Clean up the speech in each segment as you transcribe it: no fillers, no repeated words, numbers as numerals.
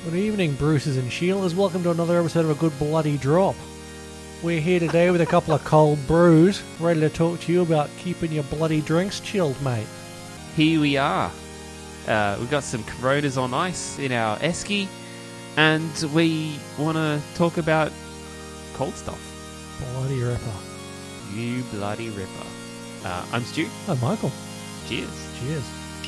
Good evening, Bruces and Sheilas. Welcome to another episode of A Good Bloody Drop. We're here today with a couple of cold brews, ready to talk to you about keeping your bloody drinks chilled, mate. Here we are. We've got some Coronas on ice in our esky, and we want to talk about cold stuff. Bloody ripper. You bloody ripper. I'm Stu. I'm Michael. Cheers. Cheers.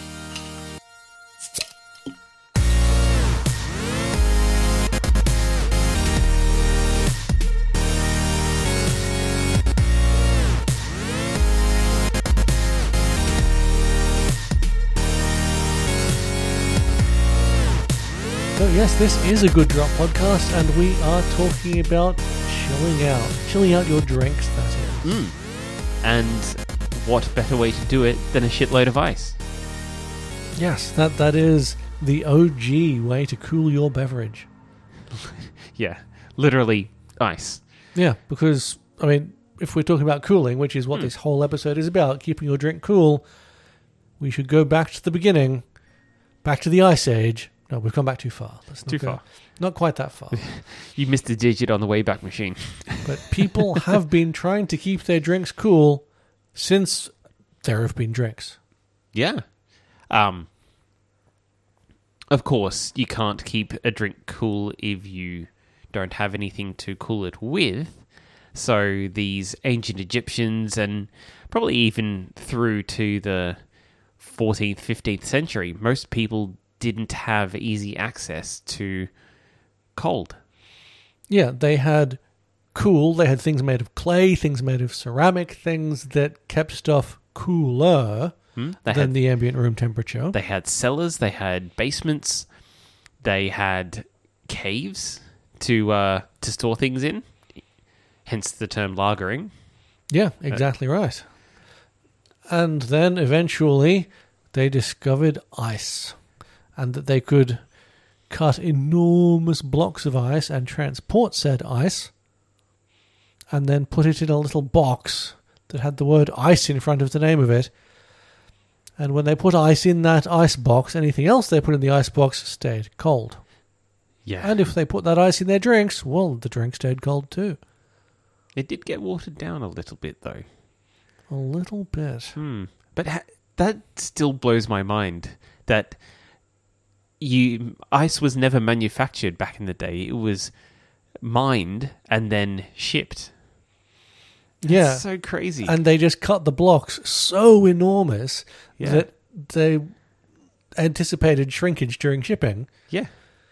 So yes, this is a Good Drop podcast, and we are talking about chilling out your drinks, that is. And what better way to do it than a shitload of ice? Yes, that is the OG way to cool your beverage. Yeah, literally ice. Yeah, because, I mean, if we're talking about cooling, which is what this whole episode is about, keeping your drink cool, we should go back to the beginning, back to the Ice Age. No, we've come back too far. Let's not Too go, far. Not quite that far. You missed a digit on the Wayback Machine. But people have been trying to keep their drinks cool since there have been drinks. Yeah. Of course, you can't keep a drink cool if you don't have anything to cool it with. So these ancient Egyptians, and probably even through to the 14th, 15th century, most people didn't have easy access to cold. Yeah, they had things made of clay, things made of ceramic, things that kept stuff cooler than the ambient room temperature. They had cellars, they had basements, they had caves to store things in, hence the term lagering. Yeah, exactly right. And then eventually they discovered ice, and that they could cut enormous blocks of ice and transport said ice, and then put it in a little box that had the word ice in front of the name of it. And when they put ice in that ice box, anything else they put in the ice box stayed cold. Yeah. And if they put that ice in their drinks, well, the drink stayed cold too. It did get watered down a little bit, though. A little bit. But that still blows my mind, that ice was never manufactured back in the day. It was mined and then shipped. Yeah. So crazy. And they just cut the blocks so enormous that they anticipated shrinkage during shipping. Yeah.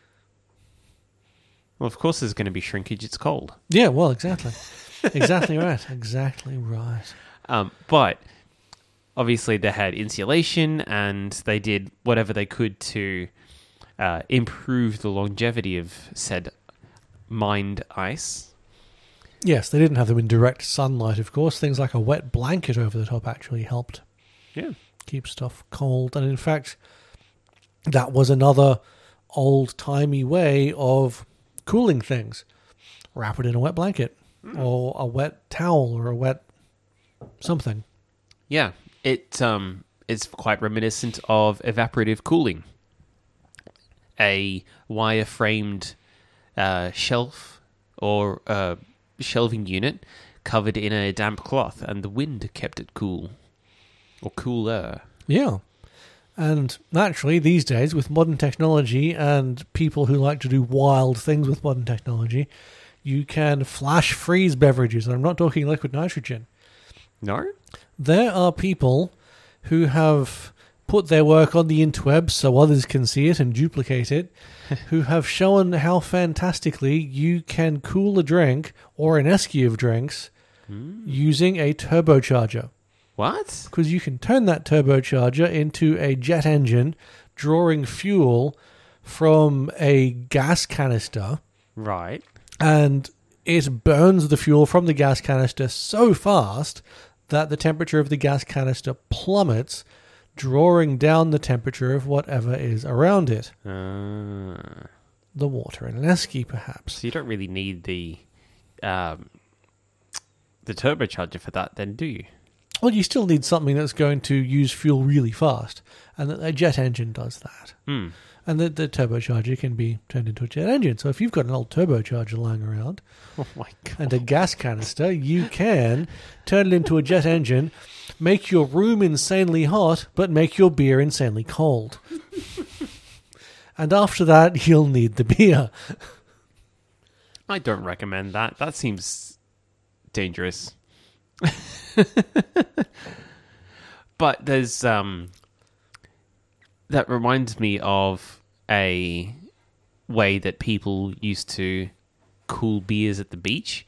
Well, of course there's going to be shrinkage. It's cold. Yeah, well, exactly. Exactly right. Exactly right. But obviously they had insulation, and they did whatever they could to improve the longevity of said mined ice. Yes, they didn't have them in direct sunlight, of course. Things like a wet blanket over the top actually helped keep stuff cold. And in fact, that was another old-timey way of cooling things. Wrap it in a wet blanket or a wet towel or a wet something. Yeah, it is quite reminiscent of evaporative cooling. A wire-framed shelf or shelving unit covered in a damp cloth, and the wind kept it cool, or cooler. Yeah. And naturally, these days, with modern technology and people who like to do wild things with modern technology, you can flash freeze beverages. And I'm not talking liquid nitrogen. No? There are people who have put their work on the interwebs so others can see it and duplicate it, who have shown how fantastically you can cool a drink or an esky of drinks using a turbocharger. What? Because you can turn that turbocharger into a jet engine drawing fuel from a gas canister. Right. And it burns the fuel from the gas canister so fast that the temperature of the gas canister plummets, drawing down the temperature of whatever is around it. The water in an esky, perhaps. So you don't really need the turbocharger for that then, do you? Well, you still need something that's going to use fuel really fast, and a jet engine does that. And the turbocharger can be turned into a jet engine. So if you've got an old turbocharger lying around Oh my god. and a gas canister, you can turn it into a jet engine, make your room insanely hot, but make your beer insanely cold. And after that, you'll need the beer. I don't recommend that. That seems dangerous. But there's that reminds me of a way that people used to cool beers at the beach.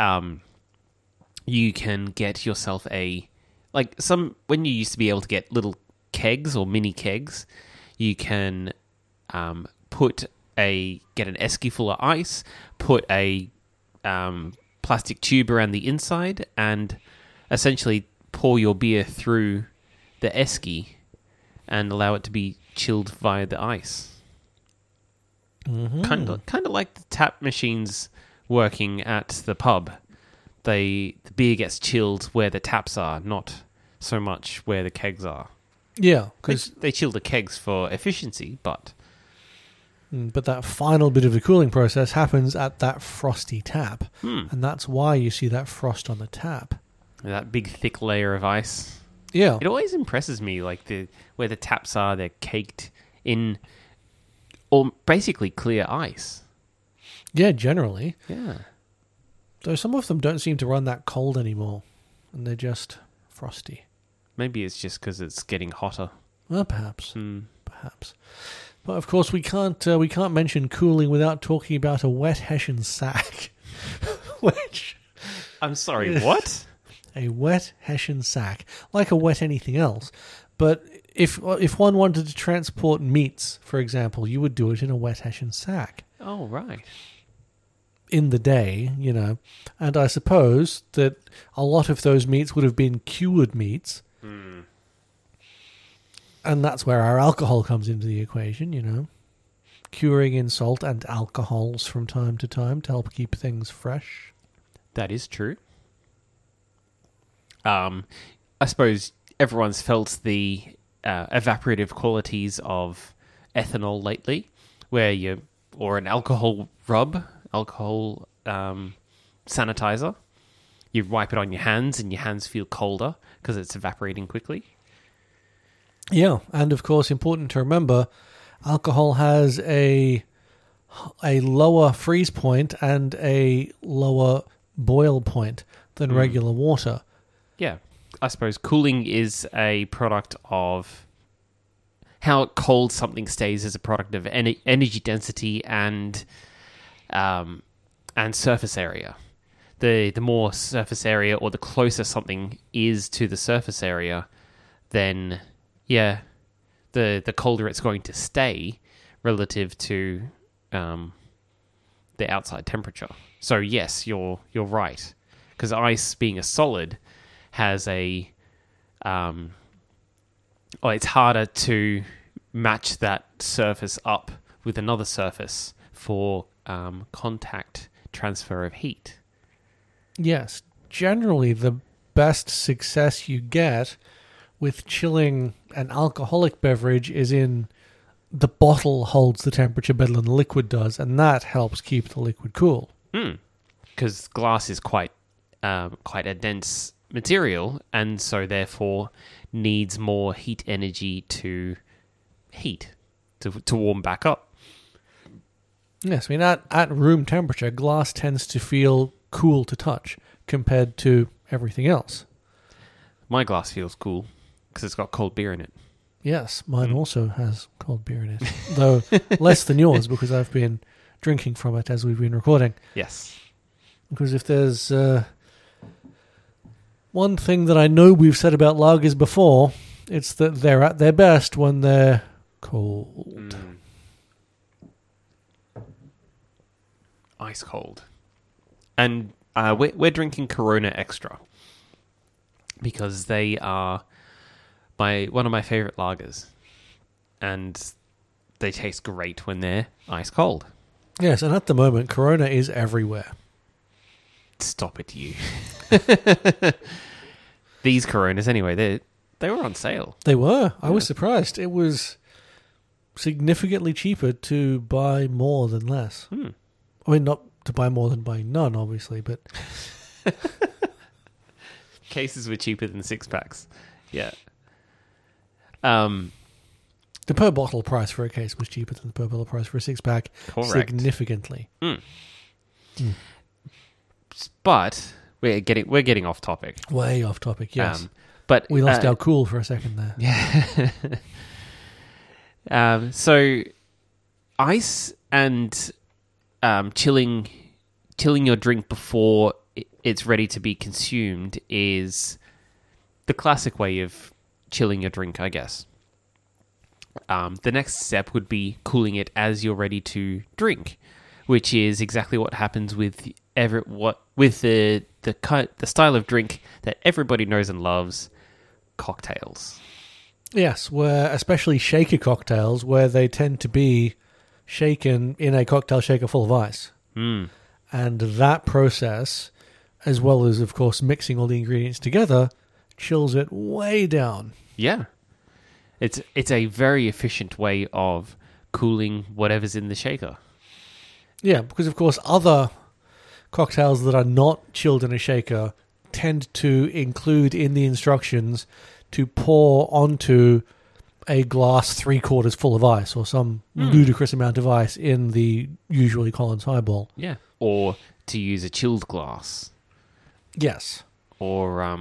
You can get yourself when you used to be able to get little kegs or mini kegs, you can get an esky full of ice, put a plastic tube around the inside, and essentially pour your beer through the esky and allow it to be chilled via the ice. Mm-hmm. Kind of like the tap machines working at the pub. The beer gets chilled where the taps are, not so much where the kegs are. Yeah, because They chill the kegs for efficiency, but that final bit of the cooling process happens at that frosty tap, and that's why you see that frost on the tap. that big thick layer of ice. Yeah, It always impresses me, like where the taps are, they're caked in, or basically clear ice. yeah, generally. Yeah. Though some of them don't seem to run that cold anymore, and they're just frosty. Maybe it's just because it's getting hotter. Well, perhaps. Hmm. Perhaps. But of course, we can't mention cooling without talking about a wet Hessian sack. Which I'm sorry, what? a wet Hessian sack, like a wet anything else. But if one wanted to transport meats, for example, you would do it in a wet Hessian sack. Oh, right. In the day, and I suppose that a lot of those meats would have been cured meats. And that's where our alcohol comes into the equation, curing in salt and alcohols from time to time to help keep things fresh. That is true. I suppose everyone's felt the evaporative qualities of ethanol lately, or an alcohol sanitizer. You wipe it on your hands and your hands feel colder because it's evaporating quickly. Yeah, and of course, important to remember, alcohol has a lower freeze point and a lower boil point than regular water. Yeah, I suppose cooling is a product of how cold something stays as a product of energy density and surface area. The more surface area or the closer something is to the surface area, then the colder it's going to stay relative to the outside temperature. So yes, you're right, because ice being a solid has it's harder to match that surface up with another surface for contact transfer of heat. Yes, generally the best success you get with chilling an alcoholic beverage is in the bottle holds the temperature better than the liquid does, and that helps keep the liquid cool. Because glass is quite a dense material, and so therefore needs more heat energy to warm back up. Yes, I mean, at room temperature, glass tends to feel cool to touch compared to everything else. My glass feels cool because it's got cold beer in it. Yes, mine also has cold beer in it, though less than yours because I've been drinking from it as we've been recording. Yes. Because if there's one thing that I know we've said about lagers before, it's that they're at their best when they're cold. Ice cold. And we're drinking Corona Extra because they are one of my favorite lagers, and they taste great when they're ice cold. Yes, and at the moment, Corona is everywhere. Stop it, you. These Coronas, anyway, they were on sale. They were. I was surprised. It was significantly cheaper to buy more than less. Hmm. I mean, not to buy more than buy none, obviously, but Cases were cheaper than 6-packs. Yeah. the per bottle price for a case was cheaper than the per bottle price for a 6-pack. Correct. Significantly. But we're getting off topic. Way off topic, yes. But We lost our cool for a second there. Yeah. So ice and chilling your drink before it's ready to be consumed is the classic way of chilling your drink, I guess. The next step would be cooling it as you're ready to drink, which is exactly what happens with the style of drink that everybody knows and loves, cocktails. Yes, where especially shaker cocktails, where they tend to be shaken in a cocktail shaker full of ice. Mm. And that process, as well as, of course, mixing all the ingredients together, chills it way down. Yeah. It's a very efficient way of cooling whatever's in the shaker. Yeah, because, of course, other cocktails that are not chilled in a shaker tend to include in the instructions to pour onto a glass 3/4 full of ice or some ludicrous amount of ice in the usually Collins highball. Yeah. Or to use a chilled glass. Yes. Or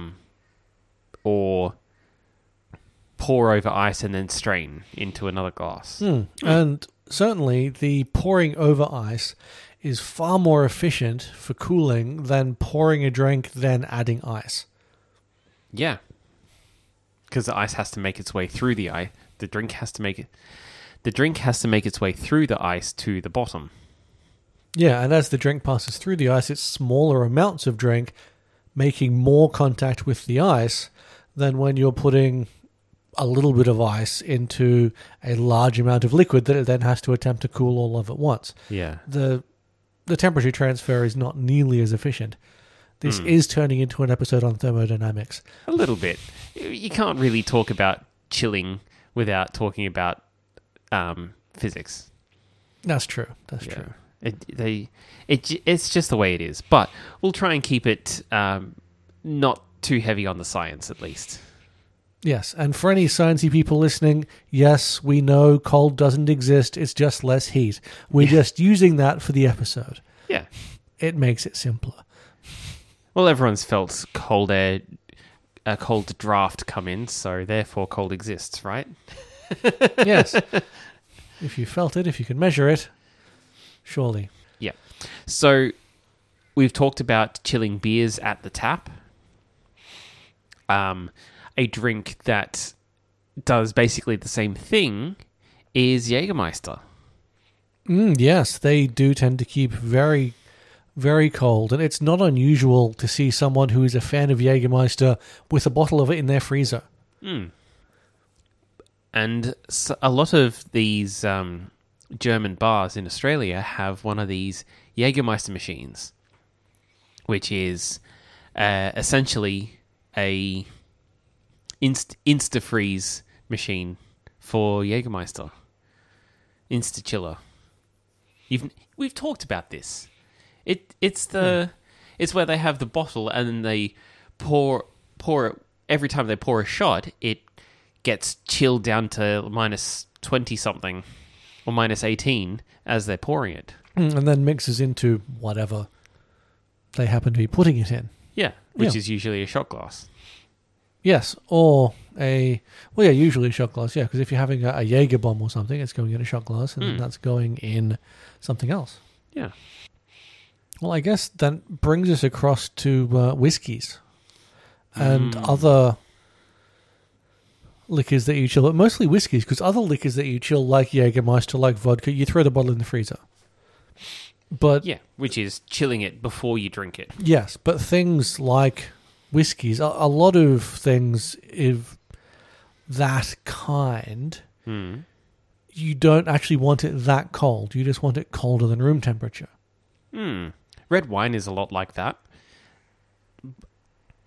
pour over ice and then strain into another glass. And certainly the pouring over ice is far more efficient for cooling than pouring a drink then adding ice. Yeah. Because the ice has to make its way through the ice. The drink has to make its way through the ice to the bottom. Yeah, and as the drink passes through the ice, it's smaller amounts of drink making more contact with the ice than when you're putting a little bit of ice into a large amount of liquid that it then has to attempt to cool all of at once. Yeah. The temperature transfer is not nearly as efficient. This is turning into an episode on thermodynamics. A little bit. You can't really talk about chilling without talking about physics. That's true. That's true. It's just the way it is. But we'll try and keep it not too heavy on the science, at least. Yes, and for any sciencey people listening, yes, we know cold doesn't exist. It's just less heat. We're just using that for the episode. Yeah. It makes it simpler. Well, everyone's felt cold air, a cold draft come in, so therefore cold exists, right? Yes. If you felt it, if you can measure it, surely. Yeah. So we've talked about chilling beers at the tap. A drink that does basically the same thing is Jägermeister. Yes, they do tend to keep very, very cold, and it's not unusual to see someone who is a fan of Jägermeister with a bottle of it in their freezer. And so a lot of these German bars in Australia have one of these Jägermeister machines, which is essentially a Insta-freeze machine for Jägermeister. Insta-chiller. We've talked about this. It's where they have the bottle and then they pour it. Every time they pour a shot, it gets chilled down to minus 20 something or minus 18 as they're pouring it. And then mixes into whatever they happen to be putting it in. Yeah, which is usually a shot glass. Yes, or usually a shot glass, yeah, because if you're having a Jaeger bomb or something, it's going in a shot glass, and then that's going in something else. Yeah. Well, I guess that brings us across to whiskies and other liquors that you chill, but mostly whiskies, because other liquors that you chill, like Jägermeister, like vodka, you throw the bottle in the freezer. But yeah, which is chilling it before you drink it. Yes, but things like whiskies, a lot of things of that kind, you don't actually want it that cold. You just want it colder than room temperature. Red wine is a lot like that.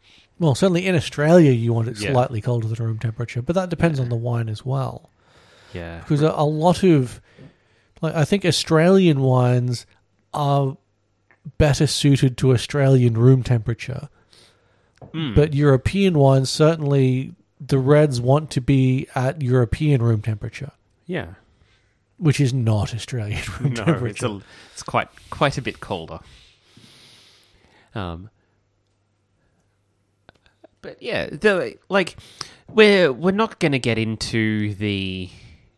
Well, certainly in Australia you want it slightly colder than room temperature, but that depends on the wine as well. Yeah. Because a lot of, like, I think Australian wines are better suited to Australian room temperature. But European wines, certainly the reds want to be at European room temperature, Yeah. which is not Australian room No, temperature. it's quite a bit colder. But yeah, we're not going to get into the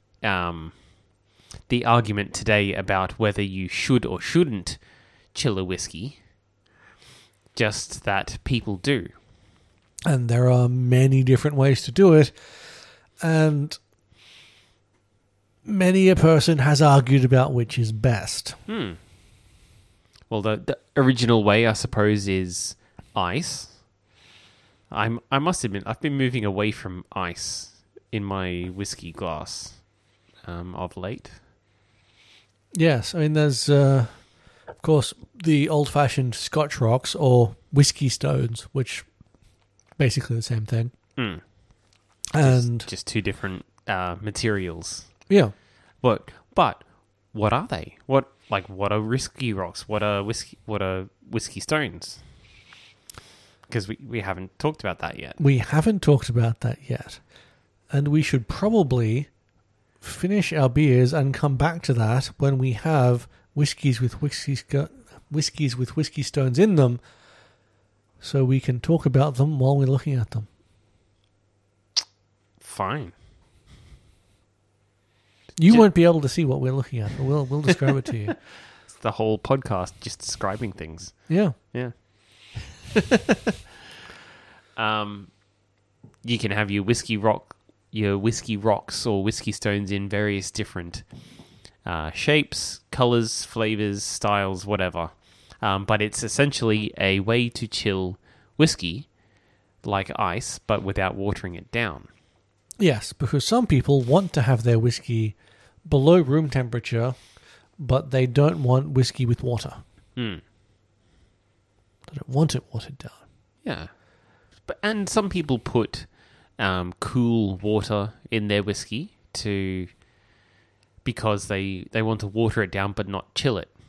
argument today about whether you should or shouldn't chill a whiskey. Just that people do. And there are many different ways to do it. And many a person has argued about which is best. Well, the original way, I suppose, is ice. I must admit, I've been moving away from ice in my whiskey glass of late. Yes, I mean, there's, of course, the old-fashioned Scotch rocks or whiskey stones, which basically the same thing. And Just two different materials. yeah, But what are they? What are whiskey rocks? What are whiskey stones? Because we haven't talked about that yet. we haven't talked about that yet. And we should probably finish our beers and come back to that when we have whiskies with whiskey stones in them, so we can talk about them while we're looking at them. Fine. You won't be able to see what we're looking at, but we'll describe it to you. It's the whole podcast just describing things. Yeah. Yeah. You can have your whiskey rocks or whiskey stones in various different shapes, colors, flavors, styles, whatever. But it's essentially a way to chill whiskey like ice, but without watering it down. Yes, because some people want to have their whiskey below room temperature, but they don't want whiskey with water. They don't want it watered down. Yeah. And some people put cool water in their whiskey because they want to water it down but not chill it.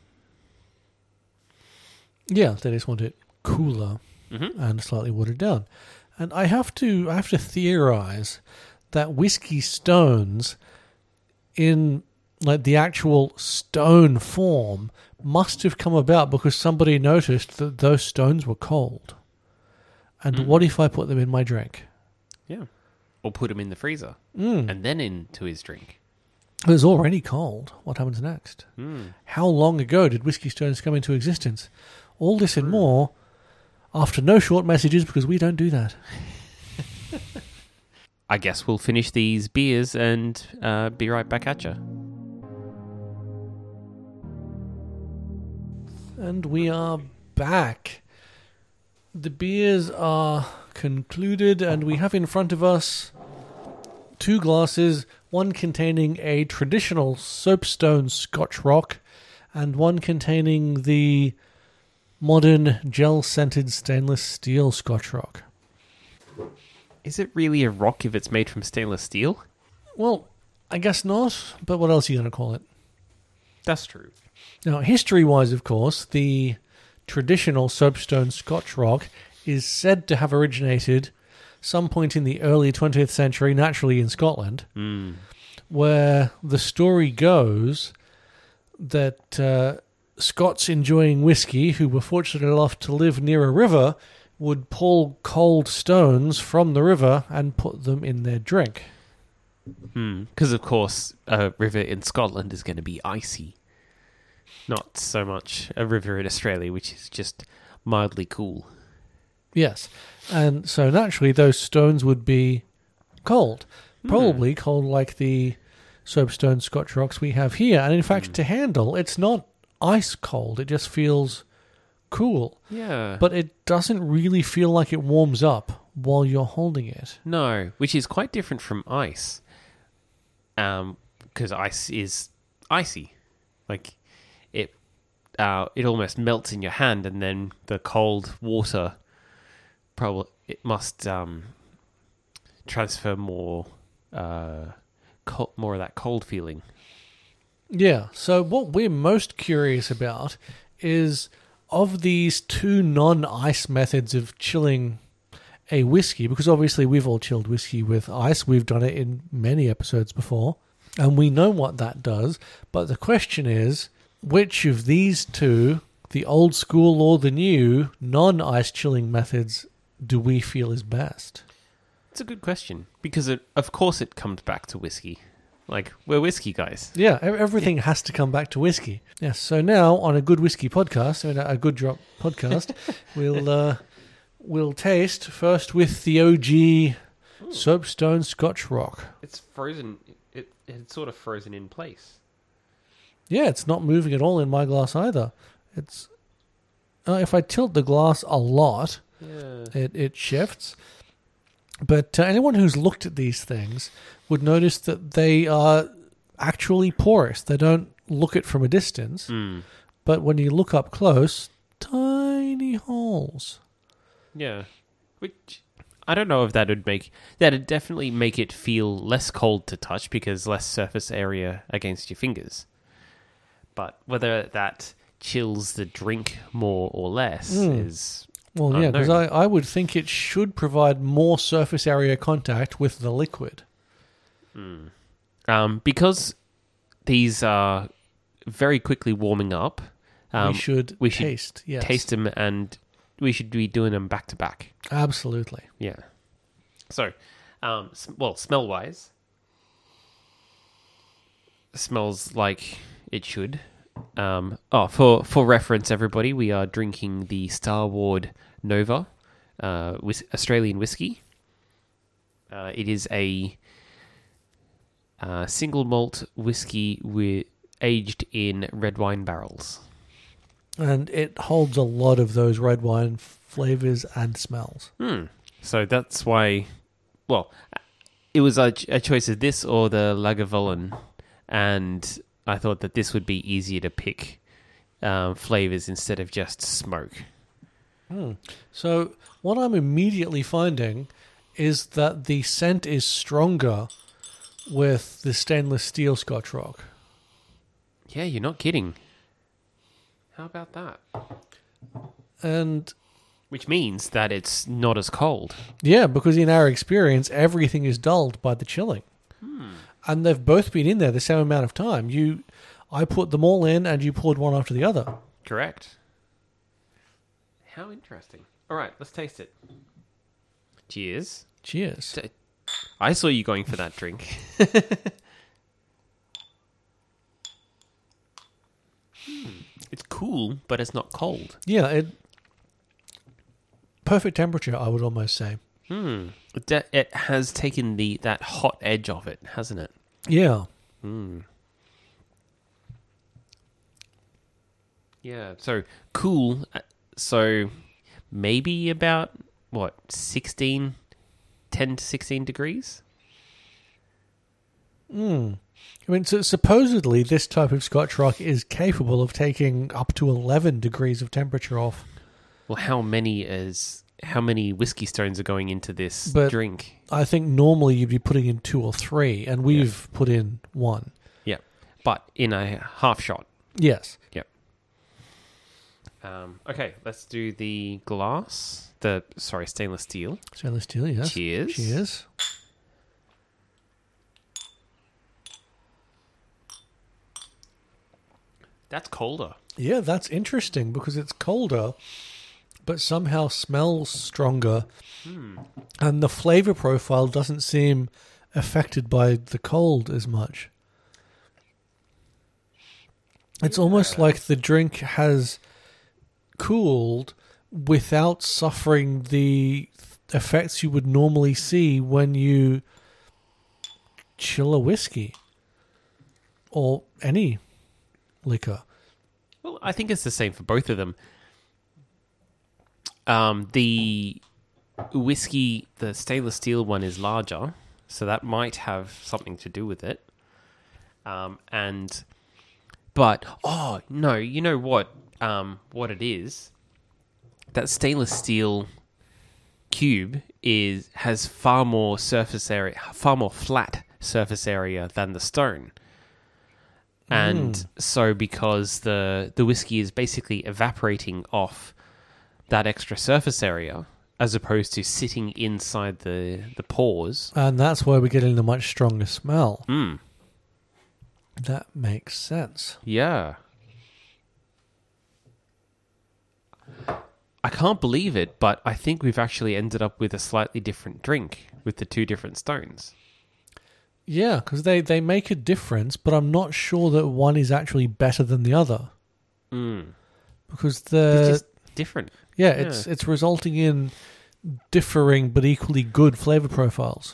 Yeah, they just want it cooler and slightly watered down. And I have to theorize that whiskey stones in like the actual stone form must have come about because somebody noticed that those stones were cold. And what if I put them in my drink? Yeah. Or put them in the freezer and then into his drink. It was already cold. What happens next? How long ago did whiskey stones come into existence? All this and more after no short messages, because we don't do that. I guess we'll finish these beers and be right back at you. And we are back. The beers are concluded, and we have in front of us two glasses, one containing a traditional soapstone Scotch rock, and one containing the modern gel-scented stainless steel Scotch rock. Is it really a rock if it's made from stainless steel? Well, I guess not, but what else are you going to call it? That's true. Now, history-wise, of course, the traditional soapstone Scotch rock is said to have originated some point in the early 20th century, naturally in Scotland, where the story goes that Scots enjoying whiskey, who were fortunate enough to live near a river, would pull cold stones from the river and put them in their drink. Because, of course, a river in Scotland is going to be icy. Not so much a river in Australia, which is just mildly cool. Yes. And so naturally those stones would be cold. Probably cold like the soapstone Scotch rocks we have here. And in fact, to handle, it's not ice cold. It just feels cool. Yeah. But it doesn't really feel like it warms up while you're holding it. No, which is quite different from ice. Because ice is icy. Like, it almost melts in your hand, and then the cold water it must transfer more more of that cold feeling. Yeah, so what we're most curious about is, of these two non-ice methods of chilling a whiskey, because obviously we've all chilled whiskey with ice, we've done it in many episodes before, and we know what that does, but the question is, which of these two, the old school or the new, non-ice chilling methods do we feel is best? It's a good question, because of course it comes back to whiskey. Like, we're whiskey guys. Yeah, everything has to come back to whiskey. Yes, so now on a Good Whiskey podcast, a Good Drop podcast, we'll taste first with the OG Soapstone Scotch Rock. It's frozen. It's sort of frozen in place. Yeah, it's not moving at all in my glass either. It's if I tilt the glass a lot, it shifts. But anyone who's looked at these things would notice that they are actually porous. They don't look it from a distance, but when you look up close, tiny holes. Yeah, which I don't know if that'd definitely make it feel less cold to touch because less surface area against your fingers. But whether that chills the drink more or less is... Well, yeah, because I would think it should provide more surface area contact with the liquid. Because these are very quickly warming up, we should taste them, and we should be doing them back to back. Absolutely. Yeah. So, smell-wise, smells like it should. For reference, everybody, we are drinking the Starward Nova Australian whiskey. It is a single malt whiskey aged in red wine barrels. And it holds a lot of those red wine flavors and smells. So that's why, it was a choice of this or the Lagavulin, and I thought that this would be easier to pick flavors instead of just smoke. So what I'm immediately finding is that the scent is stronger with the stainless steel Scotch Rock. Yeah, you're not kidding. How about that? And which means that it's not as cold. Yeah, because in our experience, everything is dulled by the chilling. And they've both been in there the same amount of time. I put them all in, and you poured one after the other. Correct. How interesting. All right, let's taste it. Cheers. Cheers. I saw you going for that drink. It's cool, but it's not cold. Yeah, perfect temperature, I would almost say. It has taken that hot edge off it, hasn't it? Yeah. Yeah, so cool. So maybe about, 10 to 16 degrees? I mean, so supposedly this type of Scotch Rock is capable of taking up to 11 degrees of temperature off. Well, how many whiskey stones are going into this drink? I think normally you'd be putting in 2 or 3, and we've put in 1. Yeah, but in a half shot. Yes. Yep. Okay, let's do the glass. Stainless steel. Stainless steel, yes. Cheers. Cheers. That's colder. Yeah, that's interesting because it's colder, but somehow smells stronger. And the flavor profile doesn't seem affected by the cold as much. It's almost like the drink has cooled without suffering the effects you would normally see when you chill a whiskey or any liquor. Well, I think it's the same for both of them. The whiskey, the stainless steel one, is larger, so that might have something to do with it. But no, you know what? What it is? That stainless steel cube has far more surface area, far more flat surface area than the stone. And so because the whiskey is basically evaporating off that extra surface area as opposed to sitting inside the pores. And that's why we're getting the much stronger smell. Mm. That makes sense. Yeah. I can't believe it, but I think we've actually ended up with a slightly different drink with the two different stones. Yeah, because they make a difference, but I'm not sure that one is actually better than the other. Mm. Because It's the just different. it's resulting in differing but equally good flavor profiles.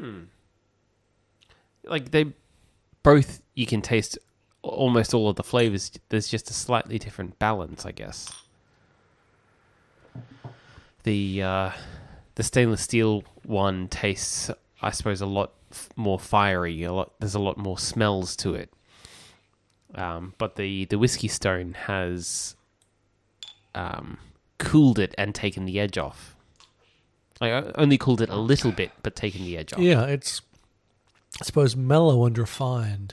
Like they both, you can taste almost all of the flavors. There's just a slightly different balance, I guess. The stainless steel one tastes, I suppose, a lot more fiery. There's a lot more smells to it. But the whiskey stone has cooled it and taken the edge off. I only cooled it a little bit, but taken the edge off. Yeah, it's, I suppose, mellow and refined.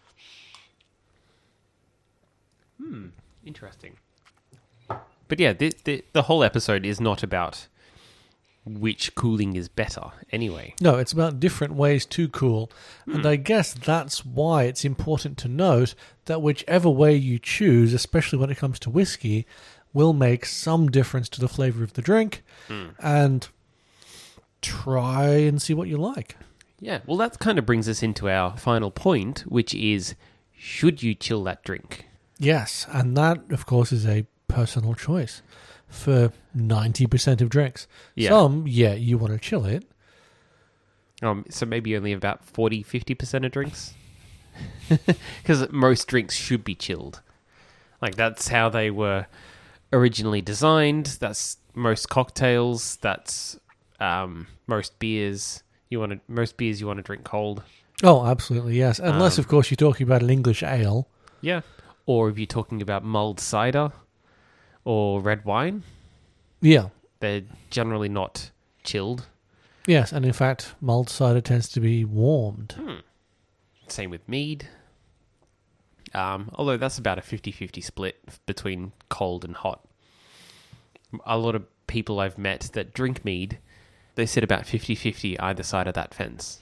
Interesting. But yeah, the whole episode is not about which cooling is better anyway. No, it's about different ways to cool. And I guess that's why it's important to note that whichever way you choose, especially when it comes to whiskey, will make some difference to the flavor of the drink. And try and see what you like. Yeah, well, that kind of brings us into our final point, which is, should you chill that drink? Yes, and that, of course, is a personal choice for 90% of drinks. Yeah. Some, you want to chill it. So maybe only about 40-50% of drinks? Because most drinks should be chilled. Like, that's how they were originally designed. That's most cocktails. That's most beers. Most beers you want to drink cold. Oh, absolutely, yes. Unless, of course, you're talking about an English ale. Yeah. Or if you're talking about mulled cider or red wine, Yeah. they're generally not chilled. Yes, and in fact, mulled cider tends to be warmed. Same with mead. Although that's about a 50-50 split between cold and hot. A lot of people I've met that drink mead, they sit about 50-50 either side of that fence.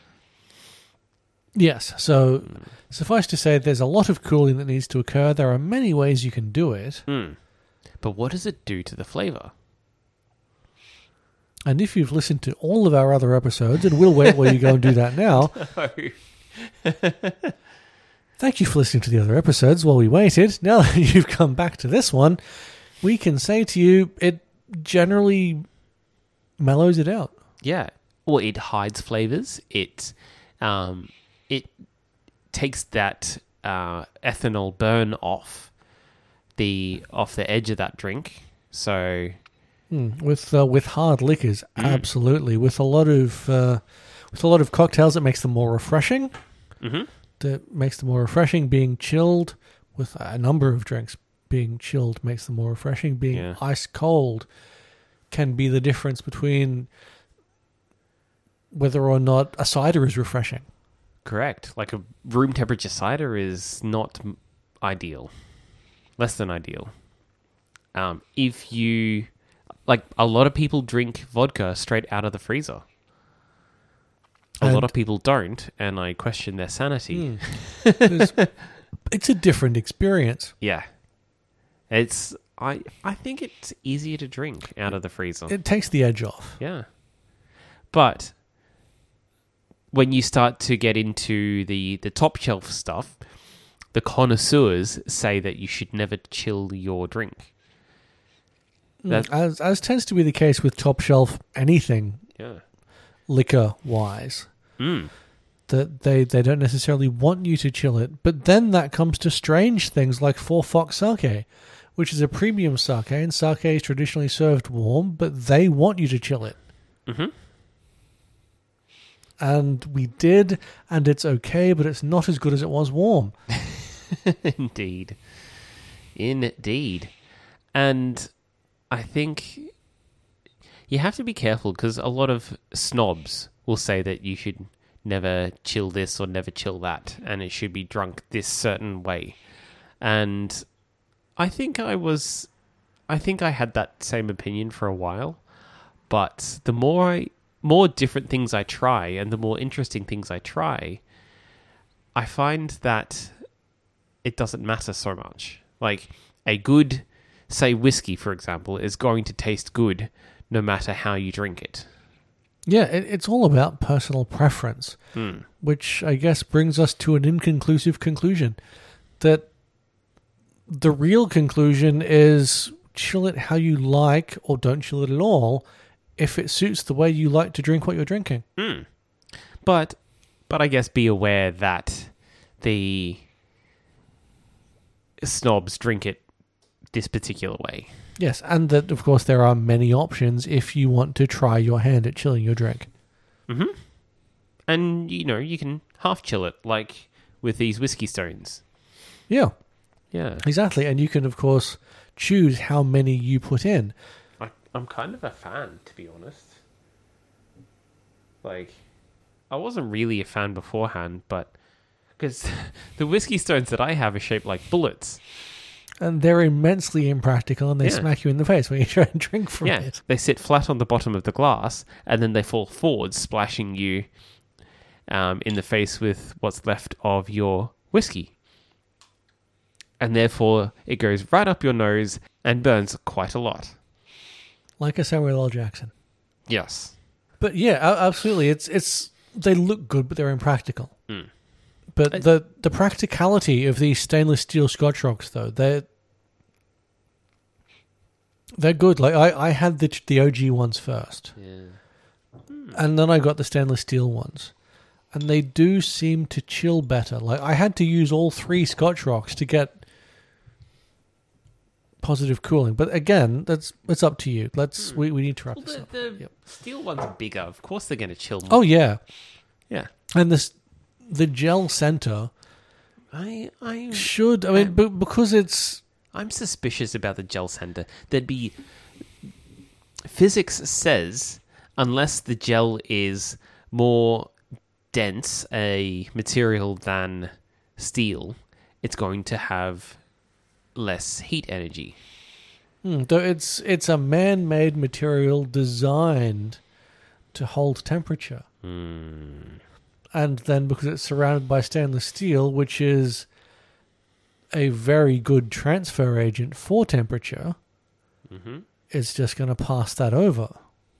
Yes, so suffice to say, there's a lot of cooling that needs to occur. There are many ways you can do it. But what does it do to the flavour? And if you've listened to all of our other episodes, and we'll wait while you go and do that now. Thank you for listening to the other episodes while we waited. Now that you've come back to this one, we can say to you, it generally mellows it out. Yeah. Well, it hides flavours. It takes that ethanol burn off the edge of that drink. So With hard liquors, absolutely. With a lot of cocktails, it makes them more refreshing. That makes them more refreshing. Being chilled, with a number of drinks, being chilled makes them more refreshing. Being ice cold can be the difference between whether or not a cider is refreshing. correct. Like a room temperature cider is not ideal. Less than ideal. If you... Like, a lot of people drink vodka straight out of the freezer. A lot of people don't, and I question their sanity. It's a different experience. Yeah. It's... I think it's easier to drink out of the freezer. It takes the edge off. Yeah. But when you start to get into the top shelf stuff, the connoisseurs say that you should never chill your drink. As tends to be the case with top shelf anything, liquor-wise, that they don't necessarily want you to chill it. But then that comes to strange things like Four Fox Sake, which is a premium sake, and sake is traditionally served warm, but they want you to chill it. And we did, and it's okay, but it's not as good as it was warm. Indeed. And I think you have to be careful, because a lot of snobs will say that you should never chill this or never chill that, and it should be drunk this certain way. And I think I had that same opinion for a while, but the more different things I try and the more interesting things I try, I find that it doesn't matter so much. Like a good, say, whiskey, for example, is going to taste good no matter how you drink it. Yeah, it's all about personal preference, which I guess brings us to an inconclusive conclusion. That the real conclusion is chill it how you like, or don't chill it at all, if it suits the way you like to drink what you're drinking. But I guess be aware that the snobs drink it this particular way. Yes, and that, of course, there are many options if you want to try your hand at chilling your drink. Mm-hmm. And, you can half chill it, like with these whiskey stones. Yeah. Yeah. Exactly, and you can, of course, choose how many you put in. I'm kind of a fan, to be honest. Like, I wasn't really a fan beforehand, but... Because the whiskey stones that I have are shaped like bullets. And they're immensely impractical, and they smack you in the face when you try and drink from it. They sit flat on the bottom of the glass, and then they fall forward, splashing you in the face with what's left of your whiskey. And therefore, it goes right up your nose and burns quite a lot. Like a Samuel L. Jackson. Yes. But yeah, absolutely. It's they look good, but they're impractical. But the practicality of these stainless steel Scotch rocks, though, they're good. Like I had the OG ones first, and then I got the stainless steel ones, and they do seem to chill better. Like I had to use all 3 Scotch rocks to get positive cooling. But again, it's up to you. We need to wrap this up. The steel ones are bigger. Of course, they're going to chill more. Oh yeah, yeah, and the gel center because it's... I'm suspicious about the gel center. Physics says unless the gel is more dense a material than steel, it's going to have less heat energy. Though it's a man-made material designed to hold temperature. And then because it's surrounded by stainless steel, which is a very good transfer agent for temperature, it's just going to pass that over.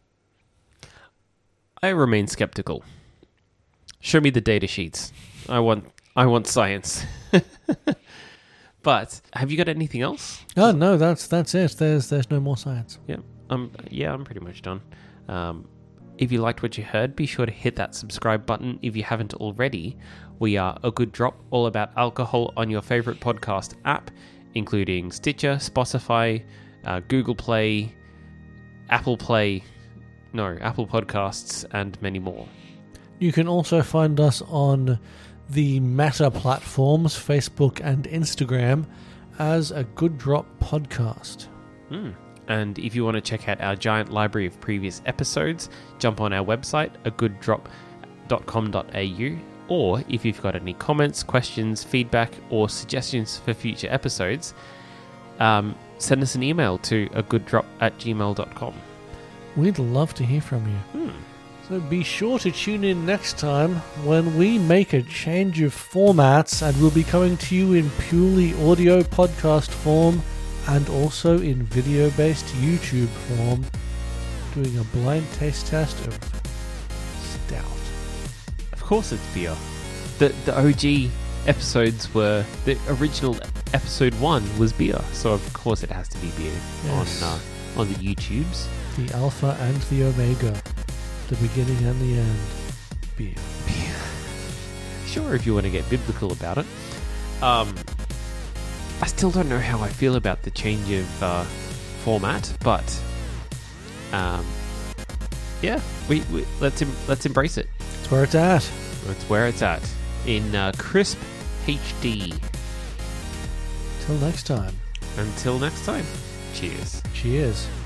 I remain skeptical. Show me the data sheets. I want science. But have you got anything else? Oh no, that's it. There's no more science. Yeah, I'm pretty much done. If you liked what you heard, be sure to hit that subscribe button if you haven't already. We are A Good Drop, all about alcohol on your favorite podcast app, including Stitcher, Spotify, Google Play, Apple Podcasts, and many more. You can also find us on the Meta platforms, Facebook and Instagram, as A Good Drop Podcast. And if you want to check out our giant library of previous episodes, jump on our website, agooddrop.com.au, or if you've got any comments, questions, feedback, or suggestions for future episodes, send us an email to agooddrop@gmail.com. We'd love to hear from you. So be sure to tune in next time when we make a change of formats, and we'll be coming to you in purely audio podcast form and also in video-based YouTube form, doing a blind taste test of stout. Of course it's beer. The OG episodes were... The original episode 1 was beer, so of course it has to be beer. Yes. On the YouTubes. The alpha and the omega. The beginning and the end. Beer. Sure, if you want to get biblical about it. I still don't know how I feel about the change of format, but yeah, we let's embrace it. It's where it's at. It's where it's at in crisp HD. Till next time. Until next time. Cheers. Cheers.